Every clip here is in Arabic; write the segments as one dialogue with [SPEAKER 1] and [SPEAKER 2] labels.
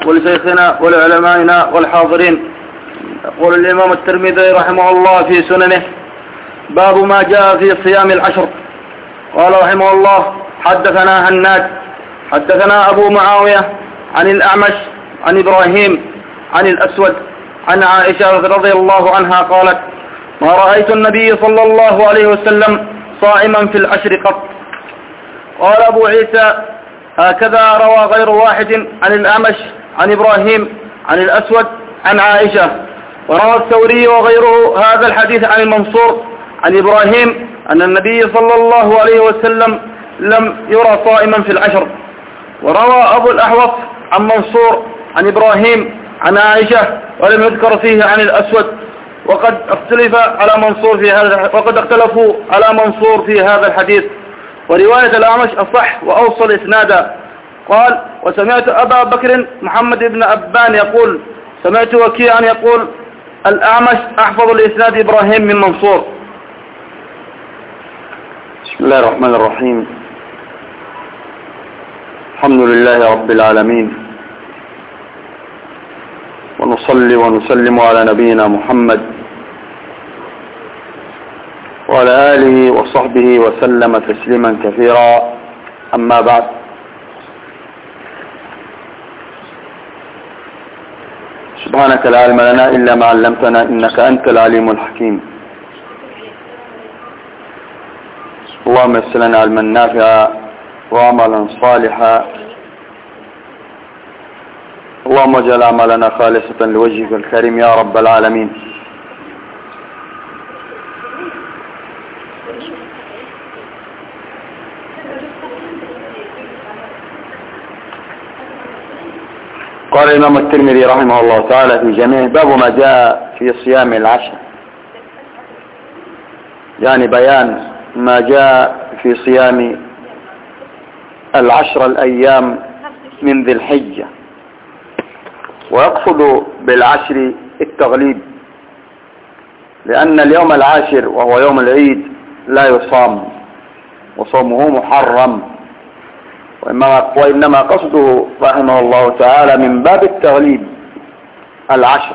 [SPEAKER 1] ولشيخنا ولعلمائنا والحاضرين. يقول الإمام الترمذي رحمه الله في سننه: باب ما جاء في صيام العشر. قال رحمه الله: حدثنا هناد حدثنا أبو معاوية عن الأعمش عن إبراهيم عن الأسود عن عائشة رضي الله عنها قالت: ما رأيت النبي صلى الله عليه وسلم صائما في العشر قط. قال أبو عيسى: هكذا روى غير واحد عن الأعمش عن إبراهيم عن الأسود عن عائشة. وروى الثوري وغيره هذا الحديث عن المنصور عن إبراهيم أن النبي صلى الله عليه وسلم لم يرى صائما في العشر. وروى أبو الأحوص عن منصور عن إبراهيم عن عائشة ولم يذكر فيه عن الأسود. وقد اختلفوا على منصور في هذا الحديث. ورواية الأعمش أصح وأوصل إسنادا. قال: وسمعت أبا بكر محمد بن أبان يقول: سمعت وكيعا يقول: الأعمش أحفظ الإسناد إبراهيم من منصور.
[SPEAKER 2] بسم الله الرحمن الرحيم. الحمد لله رب العالمين، ونصلي ونسلم على نبينا محمد وعلى آله وصحبه وسلم تسليما كثيرا. أما بعد، سبحانك لا علم لنا إلا ما علمتنا إنك أنت العليم الحكيم. اللهم يسر لنا علما نافعا وعملا صالحا. اللهم اجعل أعمالنا خالصة لوجهك الكريم يا رب العالمين. قال الإمام الترمذي رحمه الله تعالى في جميع باب ما جاء في صيام العشر، يعني بيان ما جاء في صيام العشر الأيام من ذي الحجة. ويقصد بالعشر التغليب، لأن اليوم العاشر وهو يوم العيد لا يصام وصومه محرم، وإنما قصده رحمه الله تعالى من باب التغليب العشر،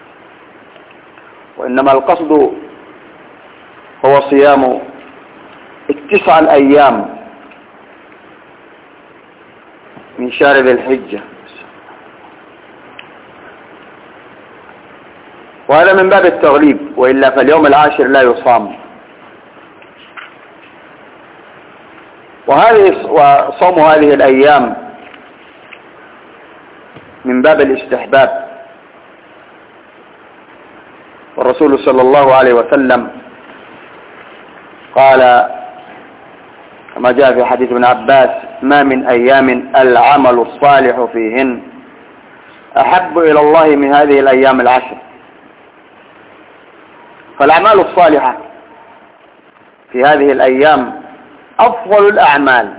[SPEAKER 2] وإنما القصد هو صيام 9 الأيام من شهر ذي الحجة، وهذا من باب التغليب، وإلا فاليوم العاشر لا يصام. وصوم هذه الأيام من باب الاستحباب. والرسول صلى الله عليه وسلم قال كما جاء في حديث ابن عباس: ما من أيام العمل الصالح فيهن أحب إلى الله من هذه الأيام العشر. فالأعمال الصالحة في هذه الأيام أفضل الأعمال،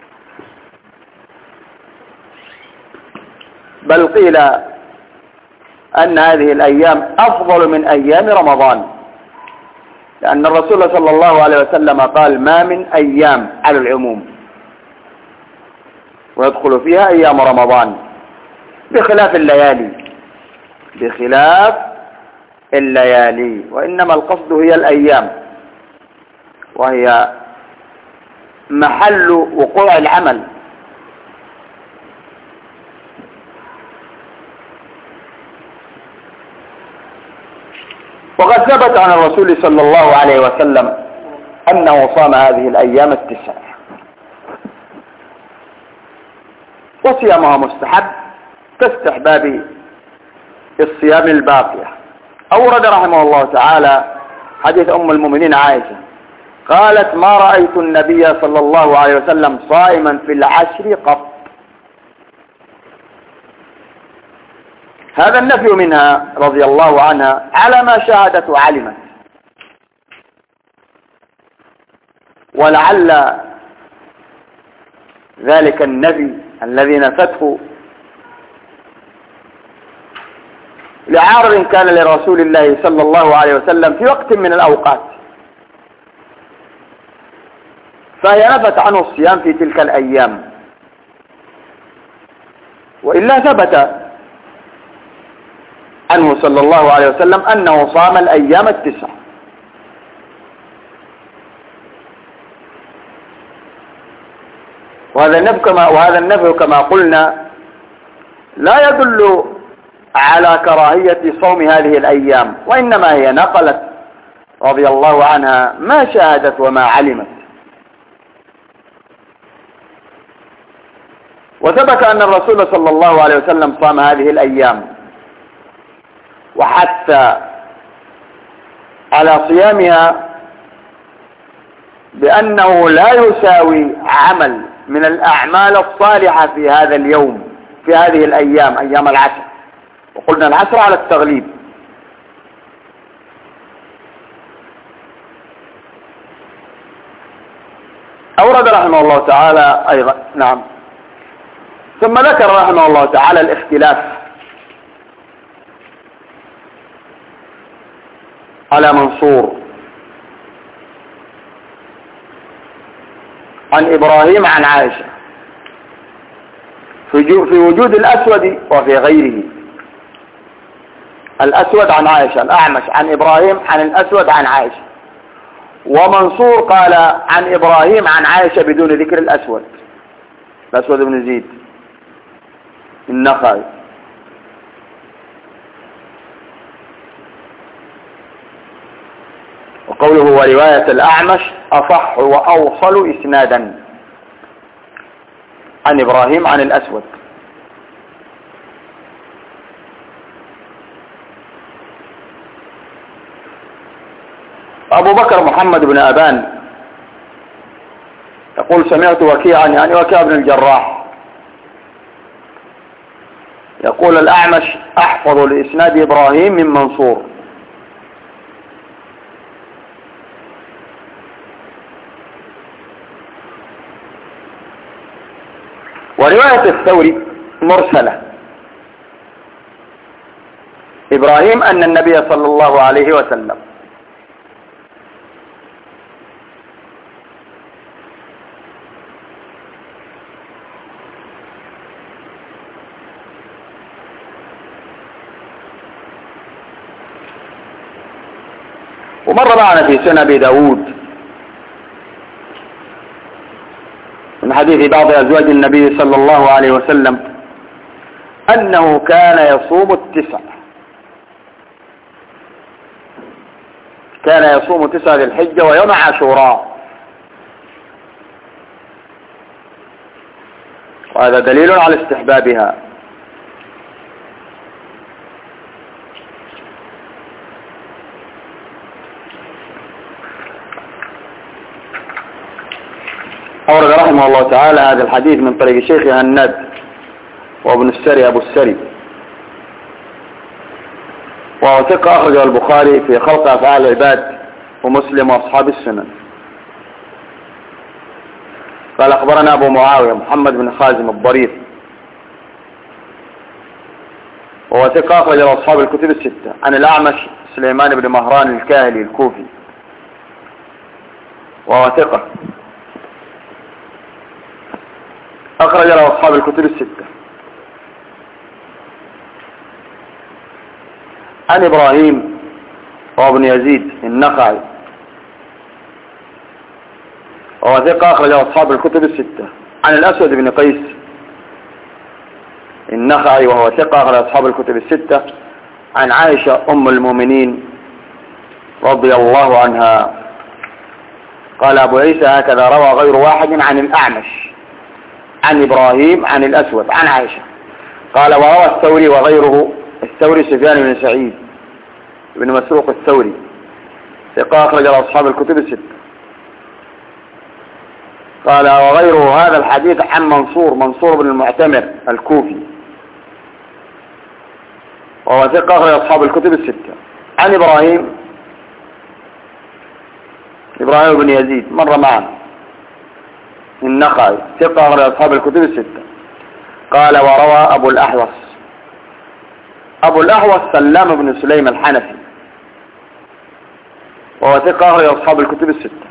[SPEAKER 2] بل قيل أن هذه الأيام أفضل من أيام رمضان، لأن الرسول صلى الله عليه وسلم قال: ما من أيام على العموم، ويدخل فيها أيام رمضان بخلاف الليالي، وإنما القصد هي الأيام، وهي محل وقوع العمل. وقد ثبت عن الرسول صلى الله عليه وسلم أنه صام هذه الأيام 9، وصيامها مستحب كاستحباب الصيام الباقية. أورد رحمه الله تعالى حديث أم المؤمنين عائشة قالت: ما رأيت النبي صلى الله عليه وسلم صائما في العشر قط. هذا النفي منها رضي الله عنها على ما شاهدت وعلمت، ولعل ذلك النفي الذي نفته لعارض كان لرسول الله صلى الله عليه وسلم في وقت من الأوقات، فهي نفت عنه الصيام في تلك الأيام. وإلا ثبت عنه صلى الله عليه وسلم أنه صام الأيام التسع. وهذا النفي كما قلنا لا يدل على كراهية صوم هذه الأيام، وإنما هي نقلت رضي الله عنها ما شاهدت وما علمت. وثبت أن الرسول صلى الله عليه وسلم صام هذه الأيام، وحتى على صيامها بأنه لا يساوي عمل من الأعمال الصالحة في هذا اليوم، في هذه الأيام، أيام العشر، وقلنا العشر على التغليب. أورد رحمه الله تعالى أيضا، نعم، ثم ذكر رحمه الله تعالى الاختلاف على منصور عن إبراهيم عن عائشة في وجود الأسود وفي غيره. الأسود عن عائشة، الأعمش عن إبراهيم عن الأسود عن عائشة، ومنصور قال عن إبراهيم عن عائشة بدون ذكر الأسود بن زيد النخعي. وقوله ورواية الأعمش أصح وأوصل إسنادا عن إبراهيم عن الأسود. أبو بكر محمد بن أبان يقول سمعت وكيعا، يعني وكيع بن الجراح، يقول الأعمش أحفظ لإسناد إبراهيم من منصور. ورواية الثوري مرسلة، إبراهيم أن النبي صلى الله عليه وسلم ومر معنا في سنن أبي داود من حديث بعض أزواج النبي صلى الله عليه وسلم أنه كان يصوم التسع، كان يصوم 9 ذي الحجة ويوم عاشوراء، وهذا دليل على استحبابها. أورد رحمه الله تعالى هذا الحديث من طريق شيخ هناد وابن السري أبو السري، وهو ثقة أخرجه البخاري في خلق أفعال العباد ومسلم وأصحاب السنن. قال أخبرنا أبو معاوية محمد بن خازم الضرير، وهو ثقة أخرجه أصحاب الكتب الستة، عن الأعمش سليمان بن مهران الكاهلي الكوفي، وهو ثقة أخرج له أصحاب الكتب الستة. عن إبراهيم وابن يزيد النخعي، وهو ثقة أخرج له أصحاب الكتب الستة. عن الأسود بن قيس النخعي، وهو ثقة أخرج أصحاب الكتب الستة. عن عائشة أم المؤمنين رضي الله عنها قال أبو عيسى هكذا روى غير واحد عن الأعمش عن إبراهيم عن الأسود عن عائشة. قال وروى الثوري وغيره، الثوري سفيان بن سعيد بن مسروق الثوري ثقة أخرج أصحاب الكتب الستة. قال وغيره هذا الحديث عن منصور بن المعتمر الكوفي، وهو ثقة أخرج أصحاب الكتب الستة. عن إبراهيم بن يزيد مر معنا النخعي ثقة أخرج أصحاب الكتب الستة. قال وروى أبو الأحوص سلام بن سليم الحنفي، وهو ثقة أخرج أصحاب الكتب الستة.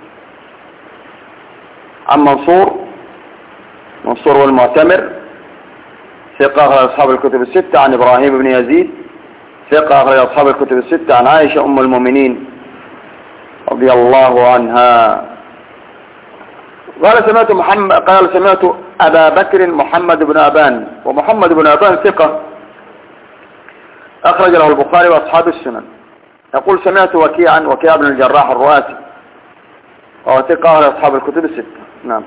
[SPEAKER 2] عن منصور والمعتمر ثقة أخرج أصحاب الكتب الستة. عن إبراهيم بن يزيد ثقة أخرج أصحاب الكتب الستة عن عائشة أم المؤمنين رضي الله عنها قال سمعت أبا بكر محمد بن أبان، ومحمد بن أبان ثقة أخرج له البخاري وأصحاب السنن. يقول سمعت وكيع بن الجراح الرؤاسي وهو ثقة أخرج أصحاب الكتب الستة. نعم.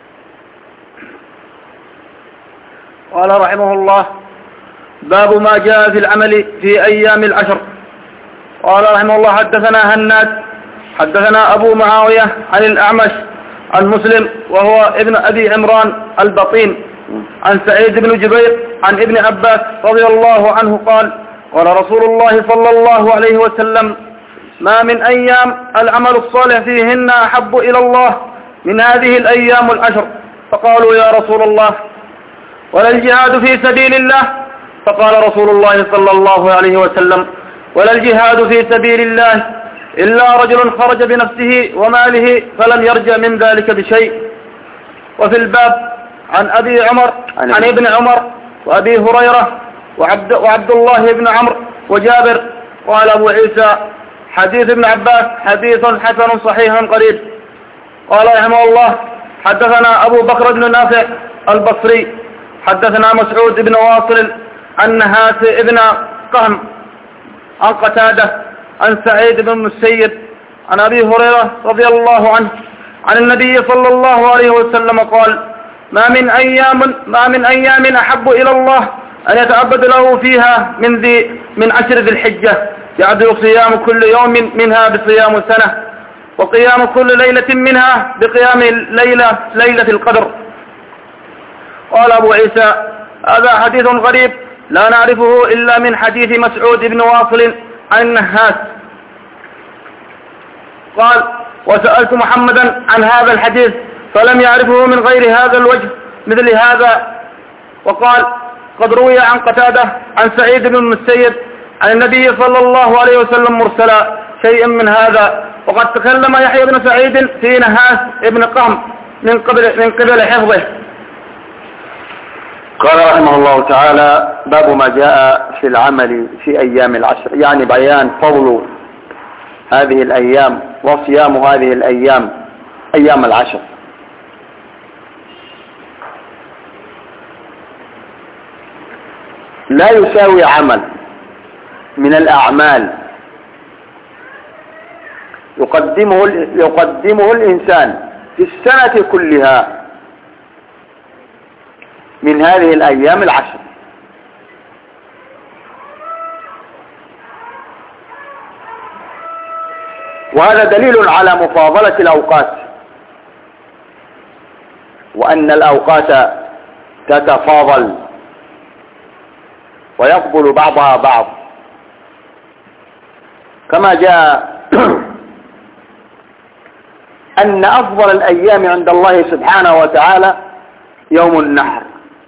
[SPEAKER 1] قال رحمه الله: باب ما جاء في العمل في أيام العشر. قال رحمه الله: حدثنا هناد حدثنا أبو معاوية عن الأعمش عن مسلم وهو ابن أبي عمران البطين عن سعيد بن جبير عن ابن عباس رضي الله عنه قال: قال رسول الله صلى الله عليه وسلم: ما من أيام العمل الصالح فيهن أحب إلى الله من هذه الأيام العشر. فقالوا: يا رسول الله، ولا الجهاد في سبيل الله؟ فقال رسول الله صلى الله عليه وسلم: ولا الجهاد في سبيل الله إلا رجل خرج بنفسه وماله فلم يرجع من ذلك بشيء. وفي الباب عن أبي عمر عن ابن عمر وأبي هريرة وعبد الله بن عمرو وجابر. قال أبو عيسى: حديث ابن عباس حديث حسن صحيح قريب. قال رحمه الله: حدثنا أبو بكر بن نافع البصري حدثنا مسعود بن واصل عن نهاس ابن قهم عن قتادة عن سعيد بن المسيب عن أبي هريرة رضي الله عنه عن النبي صلى الله عليه وسلم قال: ما من أيام أحب إلى الله أن يتعبد له فيها من عشر ذي الحجة، يعدل صيام كل يوم منها بصيام سنة، وقيام كل ليلة منها بقيام ليلة القدر. قال أبو عيسى: هذا حديث غريب لا نعرفه إلا من حديث مسعود بن واصل عن النهاس. قال: وسألت محمدا عن هذا الحديث فلم يعرفه من غير هذا الوجه مثل هذا. وقال: قد روي عن قتادة عن سعيد بن المسيب عن النبي صلى الله عليه وسلم مرسلا شيئا من هذا، وقد تكلم يحيى بن سعيد في نهاس ابن قهم من قبل حفظه.
[SPEAKER 2] قال رحمه الله تعالى: باب ما جاء في العمل في أيام العشر، يعني بيان فضل هذه الأيام وصيام هذه الأيام، أيام العشر. لا يساوي عمل من الأعمال يقدمه الإنسان في السنة كلها من هذه الأيام العشر. وهذا دليل على مفاضلة الأوقات، وأن الأوقات تتفاضل ويفضل بعضها بعض، كما جاء أن أفضل الأيام عند الله سبحانه وتعالى يوم النحر،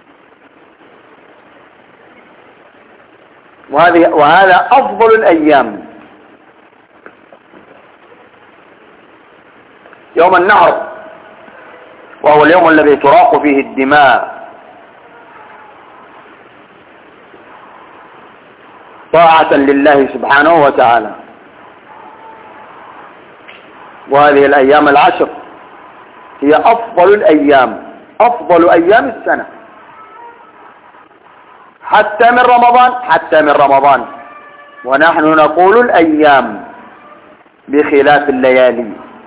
[SPEAKER 2] وهذا أفضل الأيام يوم النحر، وهو اليوم الذي تراق فيه الدماء طاعة لله سبحانه وتعالى. وهذه الأيام العشر هي أفضل الأيام، أفضل أيام السنة، حتى من رمضان، ونحن نقول الأيام بخلاف الليالي.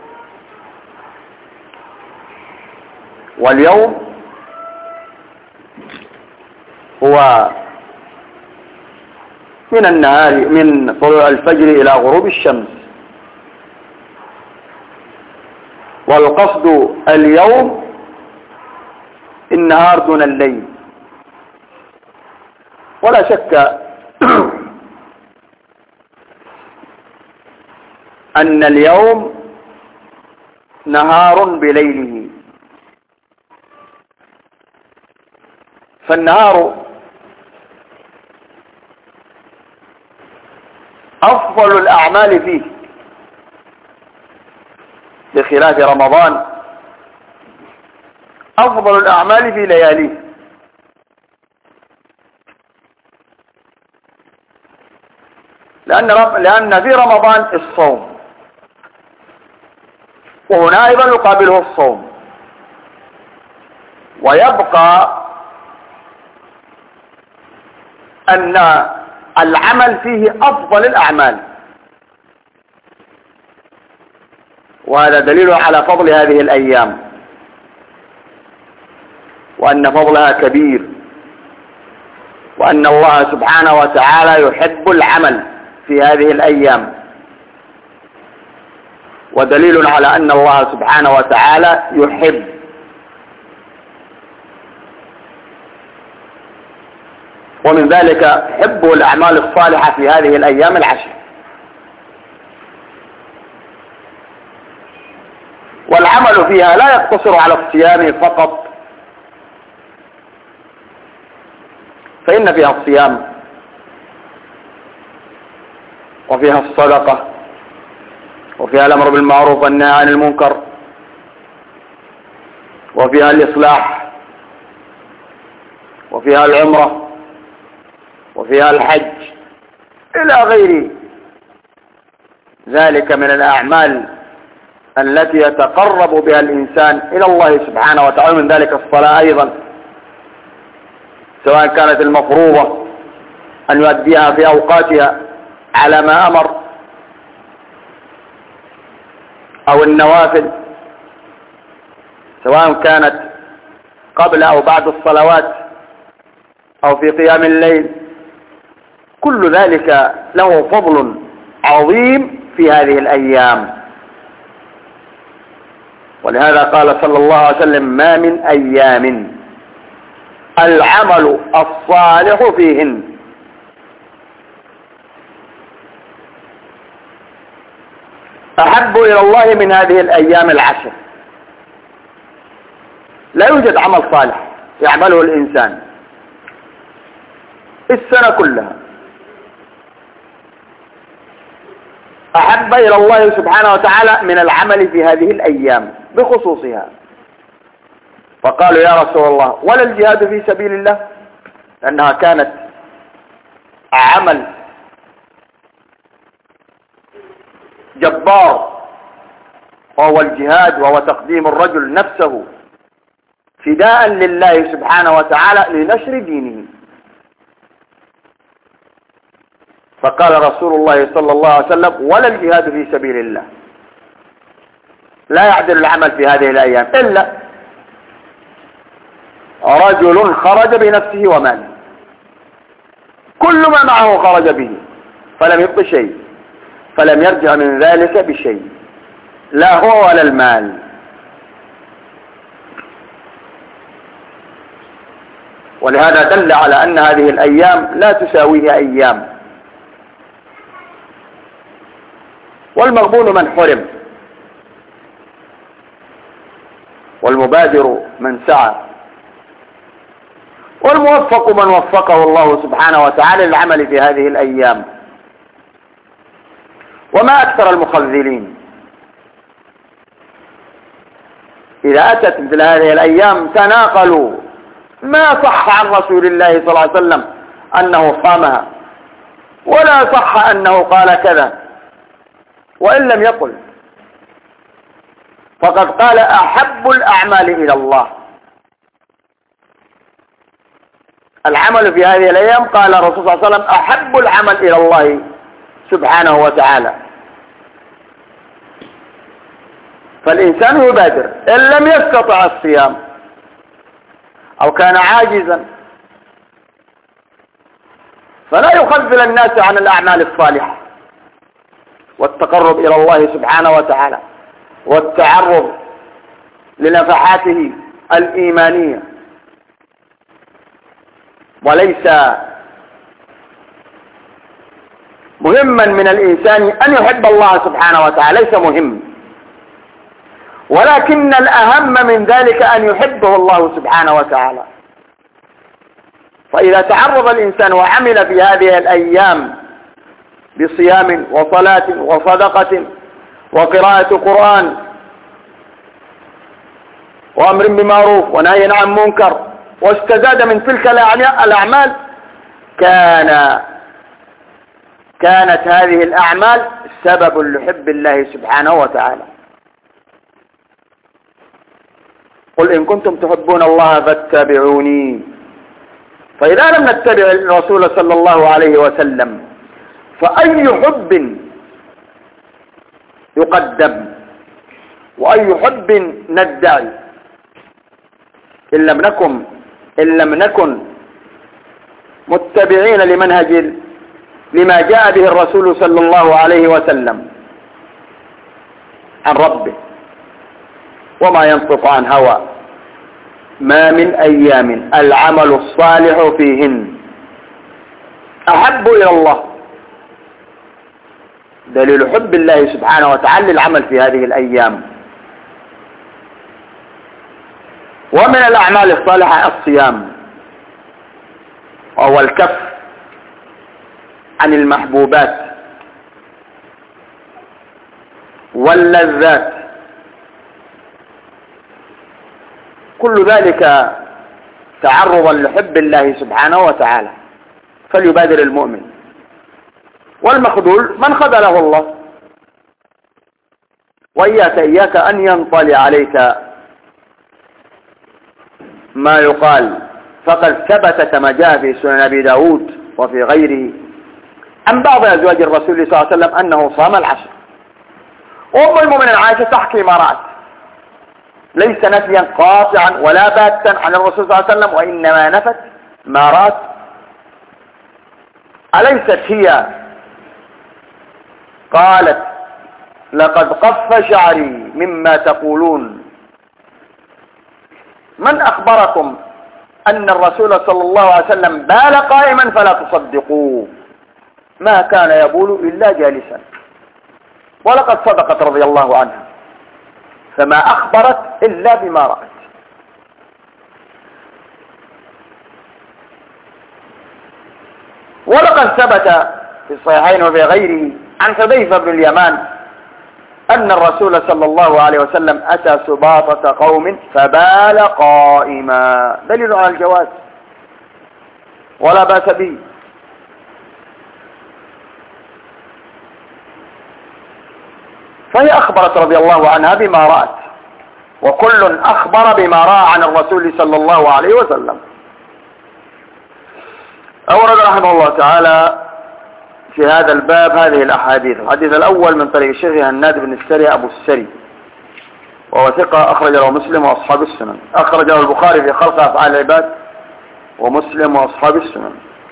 [SPEAKER 2] واليوم هو من النهار، من طلوع الفجر إلى غروب الشمس، والقصد اليوم النهار دون الليل. ولا شك أن اليوم نهار بليله، فالنهار أفضل الأعمال فيه، بخلاف رمضان أفضل الأعمال في لياليه. لأن في رمضان الصوم، وهنا أيضا يقابله الصوم، ويبقى أن العمل فيه أفضل الأعمال، وهذا دليل على فضل هذه الأيام وأن فضلها كبير، وأن الله سبحانه وتعالى يحب العمل في هذه الأيام، ودليل على أن الله سبحانه وتعالى يحب. ومن ذلك حب الأعمال الصالحة في هذه الأيام العشر. والعمل فيها لا يقتصر على الصيام فقط، فإن فيها الصيام وفيها الصدقة وفيها الأمر بالمعروف والنهي عن المنكر وفيها الإصلاح وفيها العمرة وفيها الحج إلى غير ذلك من الأعمال التي يتقرب بها الإنسان إلى الله سبحانه وتعالى. من ذلك الصلاة أيضا، سواء كانت المفروضة أن يؤديها في أوقاتها على ما أمر، أو النوافل سواء كانت قبل أو بعد الصلوات أو في قيام الليل، كل ذلك له فضل عظيم في هذه الأيام. ولهذا قال صلى الله عليه وسلم: ما من أيام العمل الصالح فيهن أحب إلى الله من هذه الأيام العشر. لا يوجد عمل صالح يعمله الإنسان السنة كلها أحب إلى الله سبحانه وتعالى من العمل في هذه الأيام بخصوصها. فقالوا: يا رسول الله، ولا الجهاد في سبيل الله؟ لأنها كانت عمل جبار، وهو الجهاد، وهو تقديم الرجل نفسه فداء لله سبحانه وتعالى لنشر دينه. فقال رسول الله صلى الله عليه وسلم: ولا الجهاد في سبيل الله. لا يعدل العمل في هذه الأيام إلا رجل خرج بنفسه وماله، كل ما معه خرج به فلم يبق شيء، فلم يرجع من ذلك بشيء، لا هو ولا المال. ولهذا دل على أن هذه الأيام لا تساويها أيام. والمغبون من حرم، والمبادر من سعى، والموفق من وفقه الله سبحانه وتعالى للعمل في هذه الأيام. وما أكثر المخذلين إذا أتت مثل هذه الأيام تناقلوا ما صح عن رسول الله صلى الله عليه وسلم أنه صامها، ولا صح أنه قال كذا، وإن لم يقل فقد قال: أحب الأعمال إلى الله. العمل في هذه الأيام، قال الرسول صلى الله عليه وسلم: أحب العمل إلى الله سبحانه وتعالى. فالإنسان يبادر إن لم يستطع الصيام أو كان عاجزا، فلا يخذل الناس عن الأعمال الصالحة والتقرب إلى الله سبحانه وتعالى والتعرض لنفحاته الإيمانية. وليس مهما من الإنسان أن يحب الله سبحانه وتعالى، ليس مهم، ولكن الأهم من ذلك أن يحبه الله سبحانه وتعالى. فإذا تعرض الإنسان وعمل في هذه الأيام بصيام وصلاة وصدقة وقراءة قرآن وأمر بمعروف ونهي عن منكر، واستزاد من تلك الأعمال، كان كانت هذه الأعمال سبب لحب الله سبحانه وتعالى. قل إن كنتم تحبون الله فاتبعوني. فإذا لم نتبع الرسول صلى الله عليه وسلم فأي حب يقدم وأي حب ندعي إن لم نكن متبعين لمنهج لما جاء به الرسول صلى الله عليه وسلم عن ربه وما ينطق عن هوى ما من أيام العمل الصالح فيهن أحب إلى الله. دليل حب الله سبحانه وتعالى العمل في هذه الأيام. ومن الأعمال الصالحة الصيام وهو الكف عن المحبوبات واللذات، كل ذلك تعرضا لحب الله سبحانه وتعالى. فليبادر المؤمن. والمخذول من خذله الله. وإياك أن ينطلي عليك ما يقال، فقد ثبت كما جاء في سنن أبي داود وفي غيره عن بعض أزواج الرسول صلى الله عليه وسلم أنه صام العشر. أم المؤمنين عائشة تحكي ما رأت، ليس نفيا قاطعا ولا باتا عن الرسول صلى الله عليه وسلم، وإنما نفت ما رأت. أليست هي قالت لقد قف شعري مما تقولون؟ من أخبركم أن الرسول صلى الله عليه وسلم بال قائما فلا تصدقوه، ما كان يبول إلا جالسا. ولقد صدقت رضي الله عنها، فما أخبرت إلا بما رأت. ولقد ثبت في الصحيحين وفي غيره عن حذيفة بن اليمان أن الرسول صلى الله عليه وسلم أتى سباطة قوم فبال قائما، دليل على الجواز ولا بأس به. فهي أخبرت رضي الله عنها بما رأت، وكل أخبر بما رأى عن الرسول صلى الله عليه وسلم. أورد رحمه الله تعالى في هذا الباب هذه الأحاديث. الحديث الأول من طريق الشيخ هناد بن السري أبو السري، وهو ثقة أخرج له مسلم وأصحاب السنن. أخرج له البخاري في خلق أفعال العباد ومسلم وأصحاب السنن.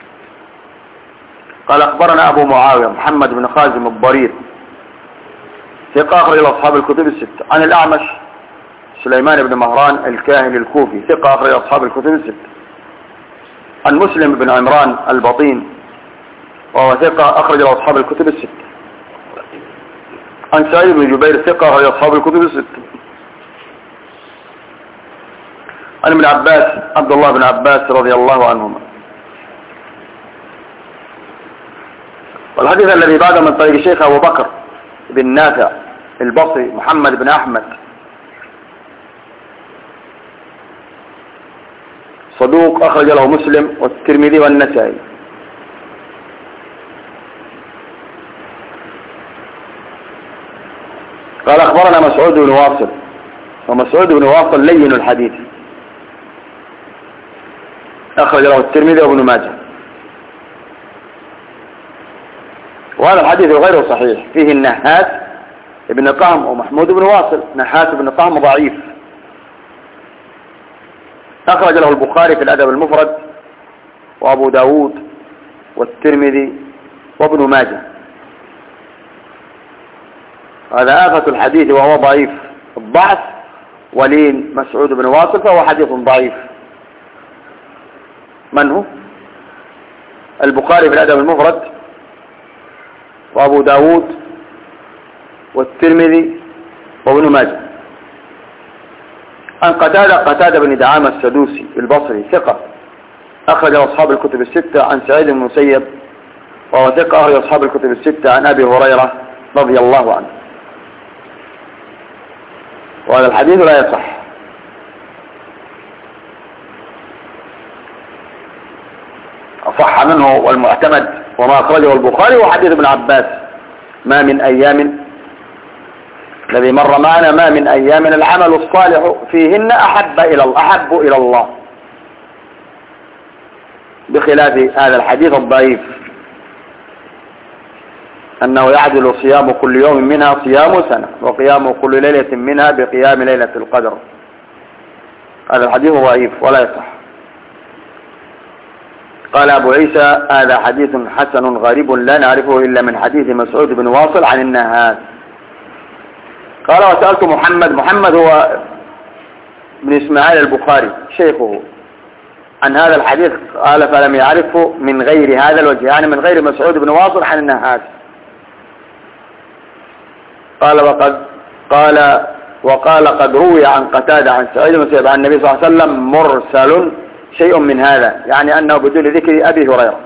[SPEAKER 2] قال أخبرنا أبو معاوية محمد بن خازم الضرير، ثقة أخرج له أصحاب الكتب الستة. عن الأعمش سليمان بن مهران الكاهلي الكوفي، ثقة أخرج له أصحاب الكتب الستة. عن مسلم بن عمران البطين، وهو ثقة أخرج له أصحاب الكتب الستة. عن سعيد بن جبير، ثقة أخرج له أصحاب الكتب الستة. عن ابن عباس عبد الله بن عباس رضي الله عنهما. والحديث الذي بعده من طريق الشيخ أبو بكر بن نافع البصري محمد بن أحمد، صدوق أخرج له مسلم والترمذي والنسائي. قال أخبرنا مسعود بن واصل، ومسعود بن واصل لين الحديث، أخرج له الترمذي وابن ماجه. وهذا الحديث غير صحيح، فيه النحاس ابن قهم ومحمود بن واصل. نحاس بن قهم ضعيف، أخرج له البخاري في الأدب المفرد وأبو داود والترمذي وابن ماجه. هذا آفة الحديث وهو ضعيف الضعف، ولين مسعود بن واصل فهو حديث ضعيف. من هو؟ البخاري في الأدب المفرد وأبو داود والترمذي وابن ماجه. عن قتادة بن دعامة السدوسي البصري، ثقة أخرج أصحاب الكتب الستة. عن سعيد بن المسيب، وهو ثقة أخرج أصحاب الكتب الستة. عن أبي هريرة رضي الله عنه. وهذا الحديث لا يصح. أصح منه والمعتمد وما أخرجه البخاري وحديث ابن عباس ما من أيام الذي مر معنا ما من أيام العمل الصالح فيهن أحب إلى الله بخلاف هذا الحديث الضعيف أنه يعدل صيام كل يوم منها صيام سنة وقيام كل ليلة منها بقيام ليلة القدر. هذا الحديث ضعيف ولا يصح. قال أبو عيسى هذا حديث حسن غريب لا نعرفه إلا من حديث مسعود بن واصل عن النهاد. قال وسألت محمد هو بن إسماعيل البخاري شيخه عن هذا الحديث قال فلم يعرفه من غير هذا الوجه يعني من غير مسعود بن واصل عن النهاد. وقال قد روي عن قتادة عن سعيد بن مسيب عن النبي صلى الله عليه وسلم مرسل شيء من هذا يعني أنه بدون ذكر أبي هريرة.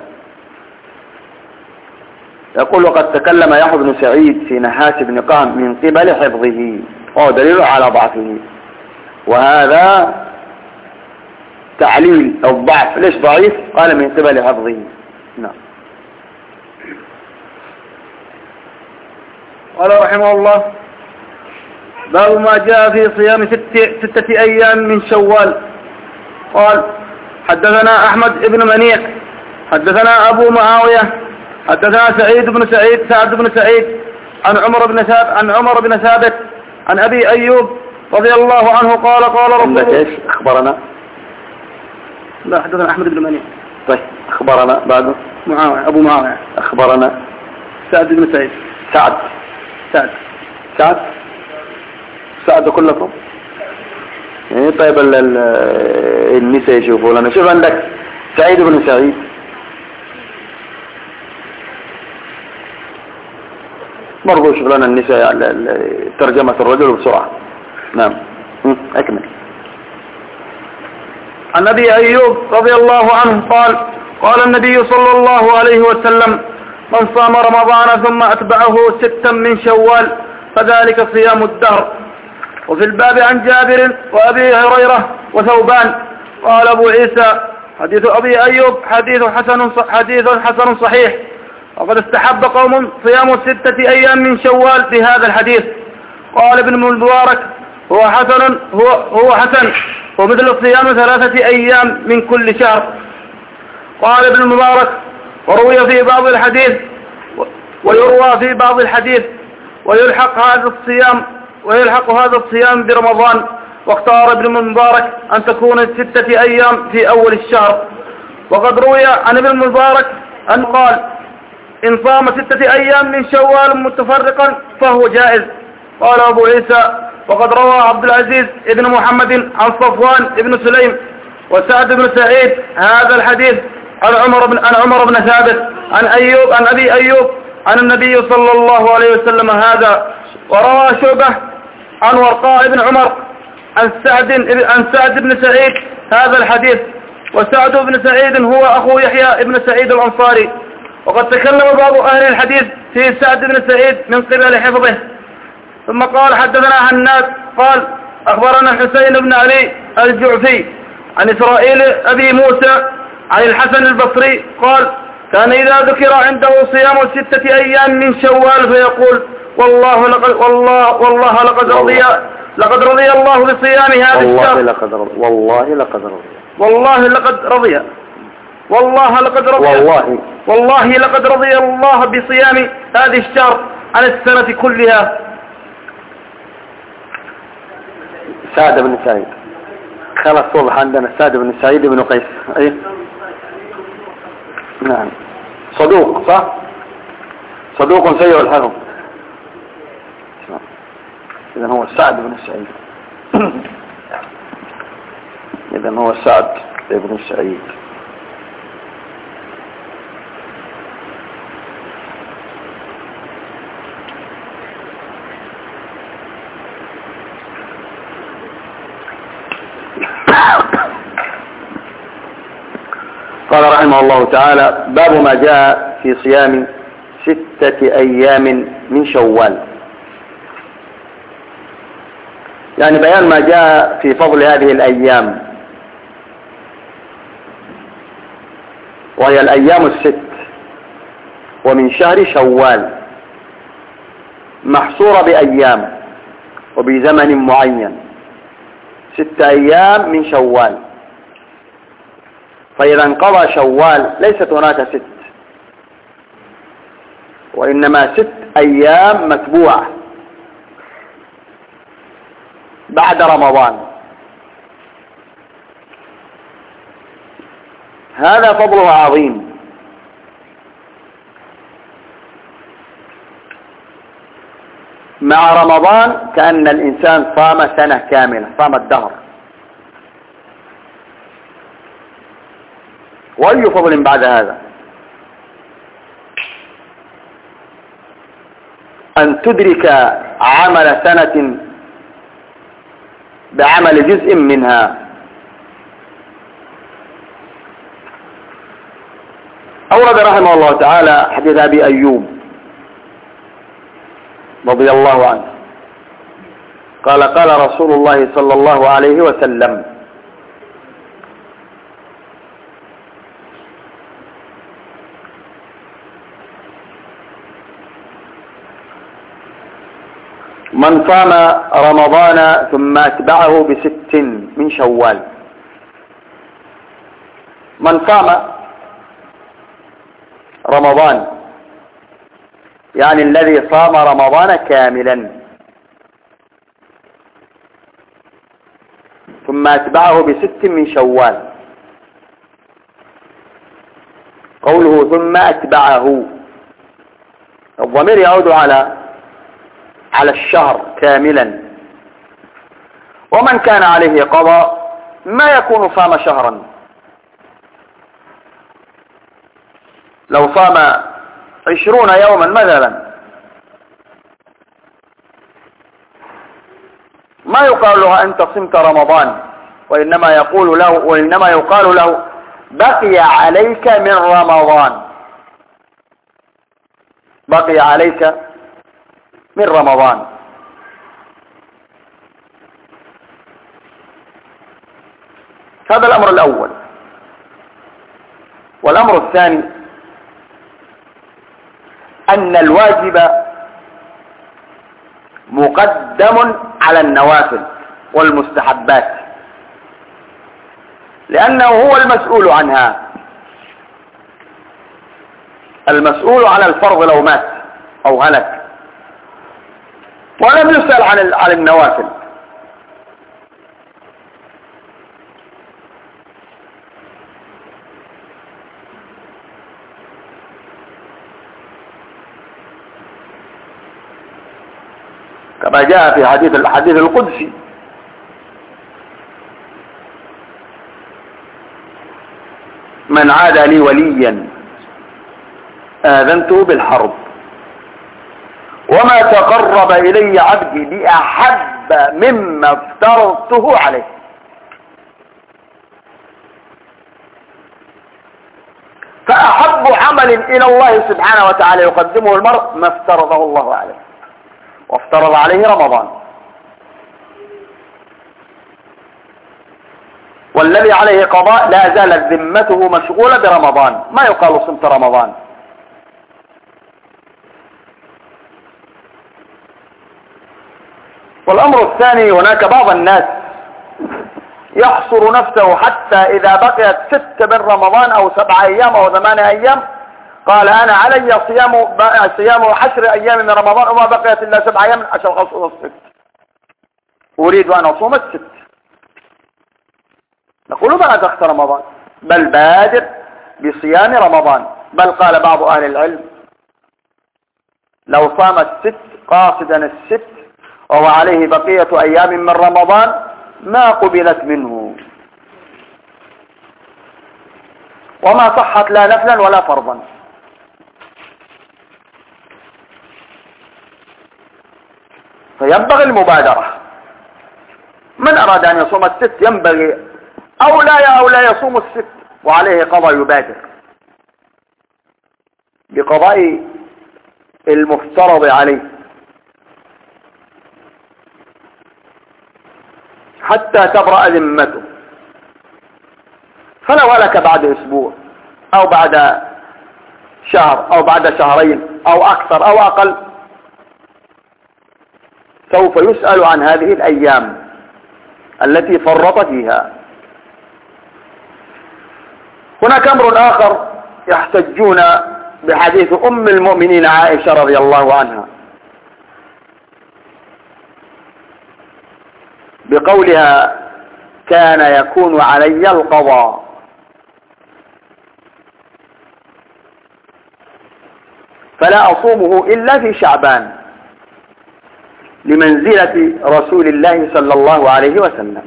[SPEAKER 2] يقول وقد تكلم يحيى بن سعيد في نحاس بن قهم من قبل حفظه وهو دليل على ضعفه وهذا تعليل الضعف. ليش ضعيف؟ قال من قبل حفظه. نعم.
[SPEAKER 1] قال رحمه الله باب ما جاء في صيام 6 أيام من شوال. قال حدثنا أحمد بن منيع حدثنا أبو معاوية حدثنا سعد بن سعيد عن عمر بن ثابت عن أبي أيوب رضي الله عنه قال رسول الله
[SPEAKER 2] ايش أخبرنا؟
[SPEAKER 1] لا حدثنا أحمد بن منيع.
[SPEAKER 2] طيب أخبرنا بعده
[SPEAKER 1] أبو معاوية
[SPEAKER 2] أخبرنا
[SPEAKER 1] سعد بن سعيد
[SPEAKER 2] سعد كلكم يعني. طيب النساء يشوفوا لنا. شوف عندك سعيد بن سعيد برضو شوف لنا النساء ترجمة الرجل بسرعة. نعم أكمل.
[SPEAKER 1] عن أبي أيوب رضي الله عنه قال النبي صلى الله عليه وسلم من صام رمضان ثم أتبعه 6 من شوال فذلك صيام الدهر. وفي الباب عن جابر وأبي هريرة وثوبان. قال أبو عيسى حديث أبي أيوب حديث حسن صحيح وقد استحب قوم صيام 6 أيام من شوال بهذا الحديث. قال ابن المبارك هو حسن ومثل صيام 3 أيام من كل شهر. قال ابن المبارك وروي في بعض الحديث ويروى في بعض الحديث ويلحق هذا الصيام برمضان. واختار ابن المبارك أن تكون 6 أيام في أول الشهر. وقد روي عن ابن المبارك أن قال إن صام 6 أيام من شوال متفرقا فهو جائز. قال أبو عيسى وقد روى عبد العزيز ابن محمد عن صفوان ابن سليم وسعد بن سعيد هذا الحديث عن عمر بن ثابت عن أبي أيوب عن النبي صلى الله عليه وسلم هذا. وروى شعبة عن ورقاء بن عمر عن سعد بن سعيد هذا الحديث. وسعد بن سعيد هو أخو يحيى بن سعيد الأنصاري. وقد تكلم بعض أهل الحديث في سعد بن سعيد من قبل حفظه. ثم قال حدثنا هناد قال أخبرنا حسين بن علي الجعفي عن إسرائيل أبي موسى عن الحسن البصري قال كان إذا ذكر عنده صيام 6 أيام من شوال فيقول والله لقد رضي الله بصيام هذا الشهر.
[SPEAKER 2] والله
[SPEAKER 1] لقد رضي الله بصيام هذه الشهر عن السنة كلها.
[SPEAKER 2] سعد بن سعيد خلص صبح عندنا سعد بن سعيد بن قيس. ايه نعم صدوق صح صدوق سيء الحفظ. إذا هو سعد بن سعيد بن سعيد. قال رحمه الله تعالى باب ما جاء في صيام 6 أيام من شوال يعني بيان ما جاء في فضل هذه الأيام وهي الأيام 6 ومن شهر شوال، محصورة بأيام وبزمن معين، 6 أيام من شوال. فإذا انقضى شوال ليست هناك 6، وإنما 6 أيام متبوعة بعد رمضان. هذا فضله عظيم. مع رمضان كأن الإنسان صام سنة كاملة، صام الدهر. وأي فضل بعد هذا أن تدرك عمل سنة بعمل جزء منها. أورد رحمه الله تعالى حديث أبي أيوب رضي الله عنه قال: قال رسول الله صلى الله عليه وسلم: من صام رمضان ثم أتبعه ب6 من شوال. من صام رمضان يعني الذي صام رمضان كاملا ثم أتبعه ب6 من شوال. قوله ثم أتبعه، الضمير يعود على الشهر كاملا. ومن كان عليه قضاء ما يكون صام شهرا. لو صام 20 يوما مثلا ما يقال له أنت صمت رمضان، وإنما يقال له بقي عليك من رمضان، بقي عليك من رمضان. هذا الأمر الأول. والأمر الثاني أن الواجب مقدم على النوافل والمستحبات، لأنه هو المسؤول عنها. المسؤول عن الفرض لو مات أو هلك، ولم يسأل عن النوافل. كما جاء في الحديث القدسي: من عادى لي وليا آذنته بالحرب، وما تقرب إلي عبدي بأحب مما افترضته عليه. فأحب عمل إلى الله سبحانه وتعالى يقدمه المرء ما افترضه الله عليه، وافترض عليه رمضان. والذي عليه قضاء لا زالت ذمته مشغولة برمضان، ما يقال صمت رمضان. والأمر الثاني: هناك بعض الناس يحصر نفسه حتى إذا بقيت 6 من رمضان أو 7 أيام أو 8 أيام قال: أنا علي صيام 10 أيام من رمضان وما بقيت إلا 7 أيام عشان أصوم 6، أريد أن أصوم 6. نقول: بلا تخت رمضان، بل بادر بصيام رمضان. بل قال بعض أهل العلم: لو صام 6 قاصدا 6 وهو عليه بقية أيام من رمضان ما قبلت منه، وما صحت لا نفلا ولا فرضا. فينبغي المبادرة. من أراد أن يصوم 6 ينبغي أو لا يصوم 6 وعليه قضاء يبادر بقضاء المفترض عليه حتى تبرأ ذمته. فلو هلك بعد أسبوع أو بعد شهر أو بعد شهرين أو أكثر أو أقل، سوف يسأل عن هذه الأيام التي فرط فيها. هناك أمر آخر يحتجون بحديث أم المؤمنين عائشة رضي الله عنها بقولها: كان يكون علي القضاء، فلا أصومه إلا في شعبان، لمنزلة رسول الله صلى الله عليه وسلم.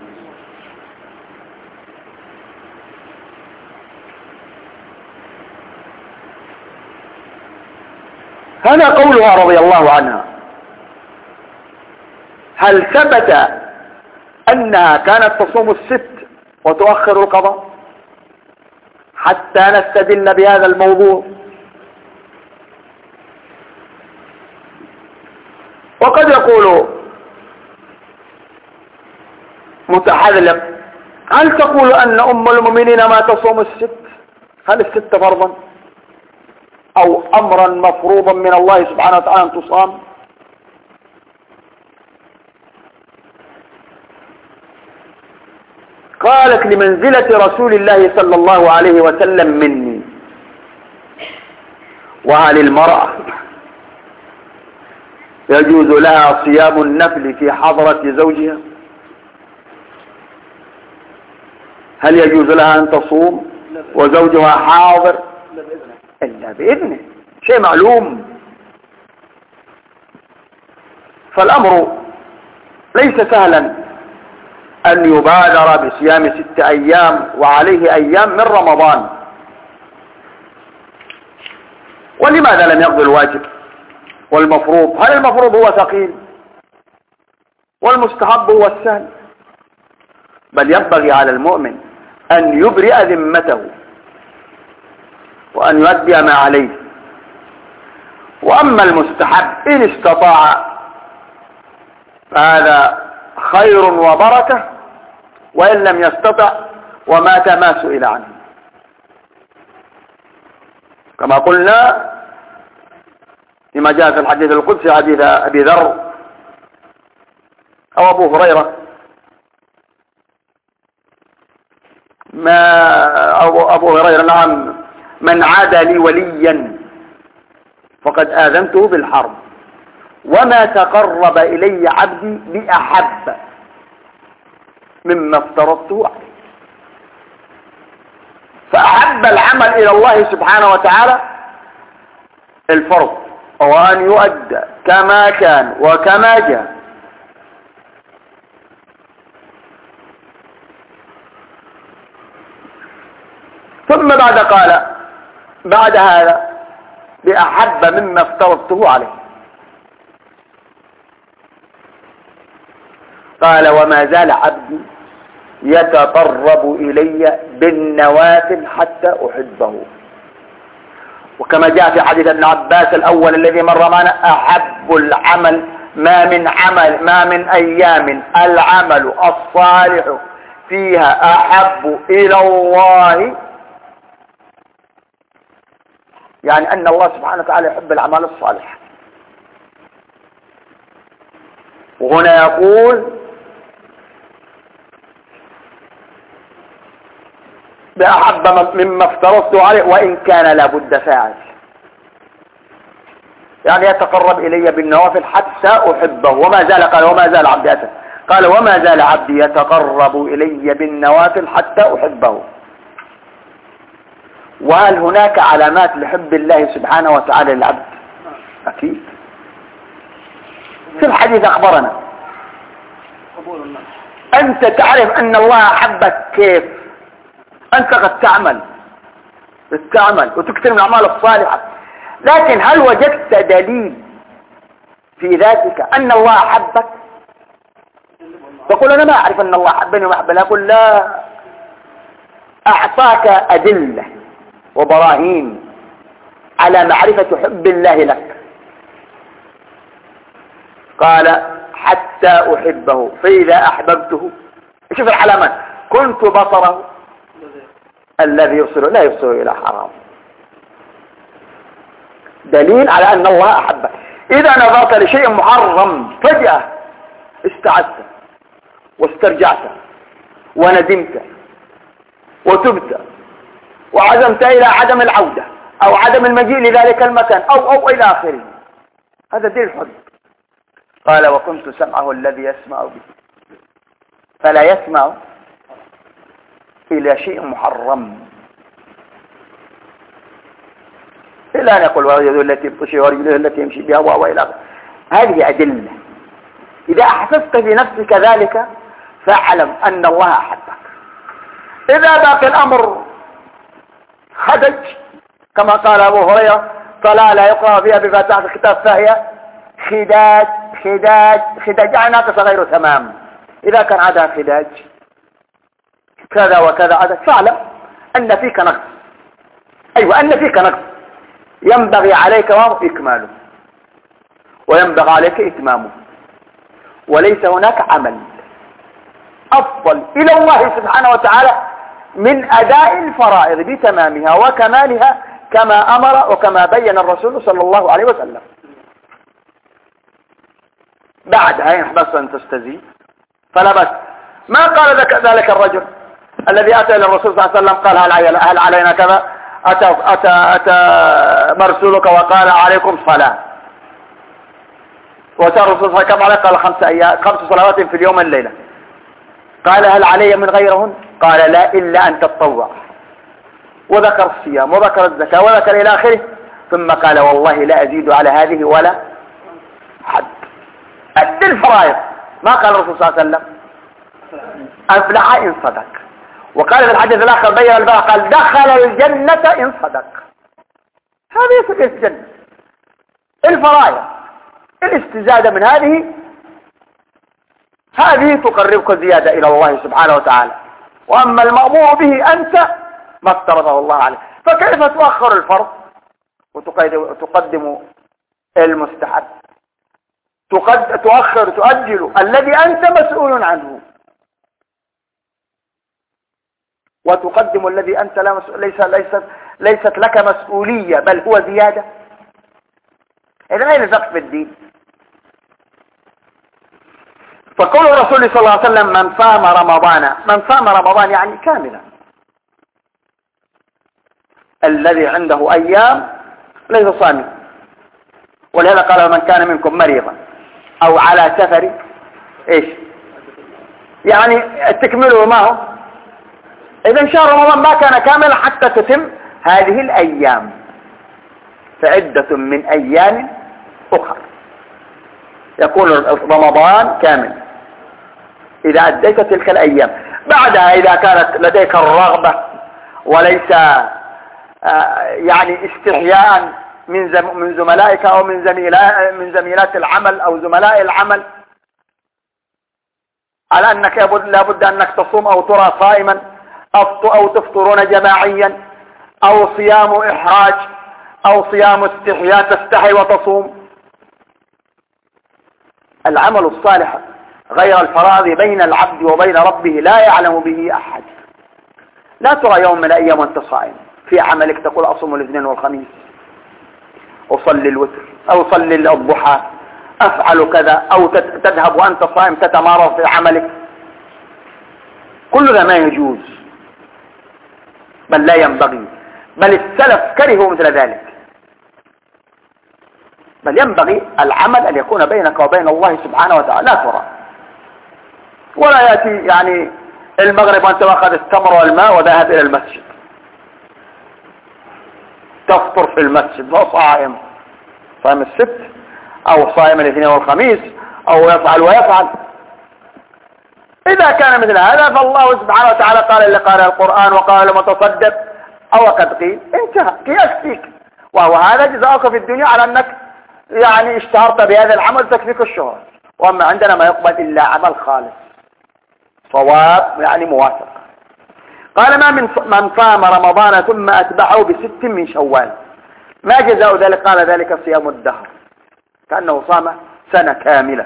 [SPEAKER 2] هذا قولها رضي الله عنها. هل ثبت أنها كانت تصوم الست وتؤخر القضاء حتى نستدل بهذا الموضوع؟ وقد يقول متحذلق: هل تقول أن أم المؤمنين ما تصوم الست؟ هل الست فرضا أو أمرا مفروضا من الله سبحانه وتعالى أن تصام؟ قالت: لمنزلة رسول الله صلى الله عليه وسلم مني. وهل المرأة يجوز لها صيام النفل في حضرة زوجها؟ هل يجوز لها أن تصوم وزوجها حاضر؟ إلا بإذنه، شيء معلوم. فالأمر ليس سهلا أن يبادر بصيام 6 أيام وعليه أيام من رمضان. ولماذا لم يقضي الواجب والمفروض؟ هل المفروض هو ثقيل والمستحب هو السهل؟ بل ينبغي على المؤمن أن يبرئ ذمته وأن يؤدي ما عليه. وأما المستحب إن استطاع فهذا خير وبركة، وإن لم يستطع ومات ما سئل عنه. كما قلنا لما جاء في الحديث القدسي، حديث أبي ذر أو أبو هريرة، أبو هريرة: نعم، من عادى لي وليا فقد آذنته بالحرب، وما تقرب إلي عبدي بأحب مما افترضته عليه. فأحب العمل إلى الله سبحانه وتعالى الفرض، وأن يؤدى كما كان وكما جاء. ثم بعد هذا بأحب مما افترضته عليه. قال: وما زال عبدي يتقرب إلي بالنوافل حتى أحبه. وكما جاء في حديث ابن عباس الأول الذي مر معنا: أحب العمل ما من أيام العمل الصالح فيها أحب إلى الله، يعني أن الله سبحانه وتعالى يحب الأعمال الصالحة. وهنا يقول: بأحب مما افترضت عليه وإن كان لابد فاعل، يعني يتقرب إلي بالنوافل حتى أحبه. وما زال، قال: وما زال عبدي قال: وما زال عبدي يتقرب إلي بالنوافل حتى أحبه. وهل هناك علامات لحب الله سبحانه وتعالى للعبد؟ أكيد. في الحديث أخبرنا: أنت تعرف أن الله أحبك كيف؟ أنت قد تعمل وتكثر من الأعمال الصالحة، لكن هل وجدت دليل في ذاتك أن الله أحبك؟ تقول: أنا ما أعرف أن الله أحبني وما أحبني. أقول: لا، أعطاك أدلة وبراهين على معرفة حب الله لك. قال: حتى أحبه، فإذا أحببته، شوف العلامات: كنت بصره الذي يبصر لا يبصر إلى حرام، دليل على أن الله أحبك. إذا نظرت لشيء محرم فجأة استعدت واسترجعت وندمت وتبت وعزمت إلى عدم العودة أو عدم المجيء لذلك المكان أو إلى آخره، هذا دين الحب. قال وكنت سمعه الذي يسمع به، فلا يسمع إلى شيء محرم إلا أن يقول ورجله التي يبطش ورجله التي يمشي بها وإلى آخره. هذه أدلة. إذا أحسست في نفسك ذلك فاعلم أن الله أحبك. إذا باقي الأمر خدج كما قال أبو هريرة صلاة لا يقرأ فيها بفاتحة الكتاب فهي خداج خداج خداج، يعني ناقص غير تمام. إذا كان عادها خداج كذا وكذا عدد فاعلم أن فيك نقص. أيوة أن فيك نقص ينبغي عليك إكماله وينبغي عليك إتمامه. وليس هناك عمل أفضل إلى الله سبحانه وتعالى من أداء الفرائض بتمامها وكمالها كما أمر وكما بين الرسول صلى الله عليه وسلم. بعدها إن حبست أن تستزيد فلا بس. ما قال ذلك الرجل الذي أتى إلى الرسول صلى الله عليه وسلم قال هل علينا كذا؟ أتى مرسولك وقال عليكم صلاة، وأتى الرسول صلى الله عليه وسلم قال 5 صلوات في اليوم والليلة. قال هل علي من غيرهن؟ قال لا إلا أن تتطوع، وذكر الصيام وذكر الزكاة وذكر إلى آخره، ثم قال والله لا أزيد على هذه ولا حد. أدي الفرائض. ما قال الرسول صلى الله عليه وسلم أفلح إن صدق، وقال في الحديث الآخر بين الباء قال دخل الجنة إن صدق. هذه سبيل الجنة. الفرائض الاستزادة من هذه تقربك زيادة إلى الله سبحانه وتعالى. وأما المأمور به أنت ما افترضه الله عليه، فكيف تؤخر الفرض وتقدم المستحب؟ تؤجل الذي أنت مسؤول عنه وتقدم الذي أنت ليست لك مسؤولية بل هو زيادة. إذن أين الفقه في الدين؟ فقول الرسول صلى الله عليه وسلم من صام رمضان يعني كاملا. الذي عنده أيام ليس صامي، ولهذا قال من كان منكم مريضا أو على سفر إيش يعني تكمله ما هو. إذن شهر رمضان ما كان كاملا حتى تتم هذه الأيام، فعدة من أيام أخر يكون رمضان كامل إذا أديت تلك الأيام. بعدها إذا كانت لديك الرغبة وليس يعني استحياء من زملائك أو من زميلات العمل أو زملاء العمل على أنك لابد أنك تصوم أو ترى صائما أو تفطرون جماعيا أو صيام إحراج أو صيام استحياء تستحي وتصوم. العمل الصالح غير الفرائض بين العبد وبين ربه لا يعلم به أحد. لا ترى يوم من الأيام وأنت صائم في عملك تقول أصوم الاثنين والخميس، أصلي الوتر أو أصلي الضحى، أفعل كذا، أو تذهب وأنت صائم تتمارض في عملك. كل ذا ما يجوز بل لا ينبغي، بل السلف كرهوا مثل ذلك. بل ينبغي العمل أن يكون بينك وبين الله سبحانه وتعالى. لا ترى ولا يأتي يعني المغرب وأنت واخذ التمر والماء وذهب إلى المسجد تفطر في المسجد وصائم، صائم السبت أو صائم الاثنين والخميس أو يفعل ويفعل. إذا كان مثل هذا فالله سبحانه وتعالى قال اللي قال القرآن وقال المتصدق أو قد قيل انتهى يكفيك، وهو هذا جزاؤك في الدنيا على أنك يعني اشتهرت بهذا العمل تكفيك الشهرة. وأما عندنا ما يقبل إلا عمل خالص صواب يعني موافق. قال ما من صام رمضان ثم أتبعه ب6 من شوال ما جزاء ذلك؟ قال ذلك صيام الدهر، كأنه صام سنة كاملة.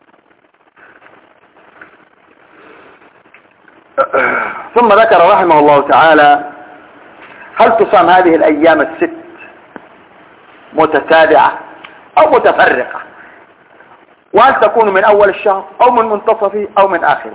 [SPEAKER 2] ثم ذكر رحمه الله تعالى هل تصام هذه الأيام 6 متتابعة أو متفرقة، وهل تكون من أول الشهر أو من منتصفه أو من آخره.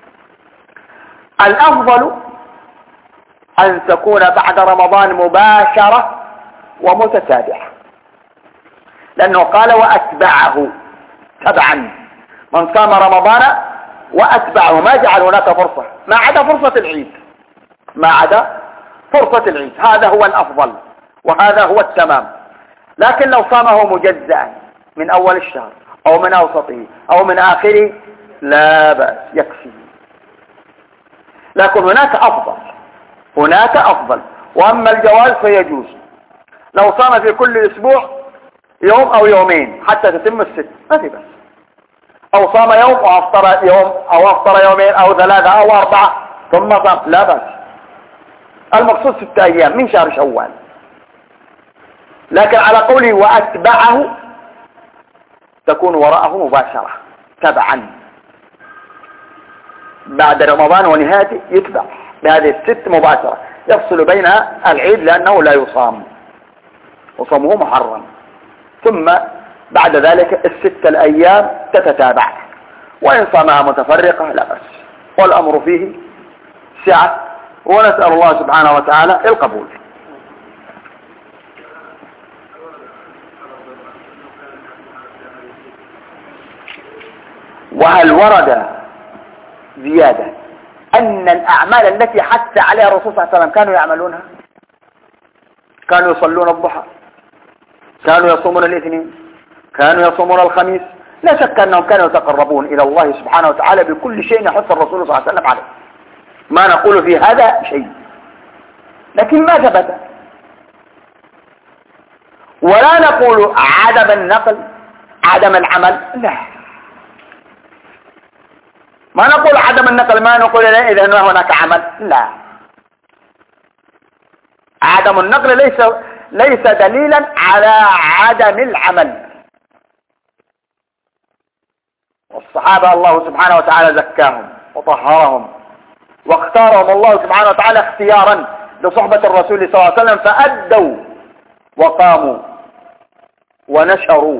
[SPEAKER 2] الأفضل أن تكون بعد رمضان مباشرة ومتتابعة، لأنه قال وأتبعه تبعا، من صام رمضان وأتبعه، ما جعل هناك فرصة ما عدا فرصة العيد، ما عدا فرصة العيد، هذا هو الأفضل وهذا هو التمام. لكن لو صامه مجزأ من أول الشهر أو من أوسطه أو من آخره لا بأس، يكفي. لكن هناك أفضل، وأما الجواز فيجوز لو صام في كل أسبوع يوم أو يومين حتى تتم الست، ما في بس، أو صام يوم وأفطر يوم أو أفطر يومين أو 3 أو 4 ثم صام، لا بأس. المقصود 6 أيام من شهر شوال. لكن على قوله وأتبعه تكون وراءه مباشرة تبعا، بعد رمضان ونهايته يتبع بهذه ال6 مباشرة، يفصل بينها العيد لأنه لا يصام وصومه محرم، ثم بعد ذلك ال6 الأيام تتتابع، وإن صامها متفرقة لا بأس، والأمر فيه سعة، ونسأل الله سبحانه وتعالى القبول. وهل ورد زيادة أن الأعمال التي حث عليها الرسول صلى الله عليه وسلم كانوا يعملونها؟ كانوا يصلون الضحى، كانوا يصومون الاثنين، كانوا يصومون الخميس، لا شك أنهم كانوا يتقربون إلى الله سبحانه وتعالى بكل شيء يحث الرسول صلى الله عليه وسلم عليه، ما نقول في هذا شيء، لكن ما ثبت. ولا نقول عدم النقل عدم العمل، لا، ما نقول عدم النقل، ما نقول إذا هناك عمل، لا. عدم النقل ليس دليلا على عدم العمل. والصحابة الله سبحانه وتعالى زكاهم وطهرهم واختارهم الله سبحانه وتعالى اختيارا لصحبة الرسول صلى الله عليه وسلم، فأدوا وقاموا ونشروا.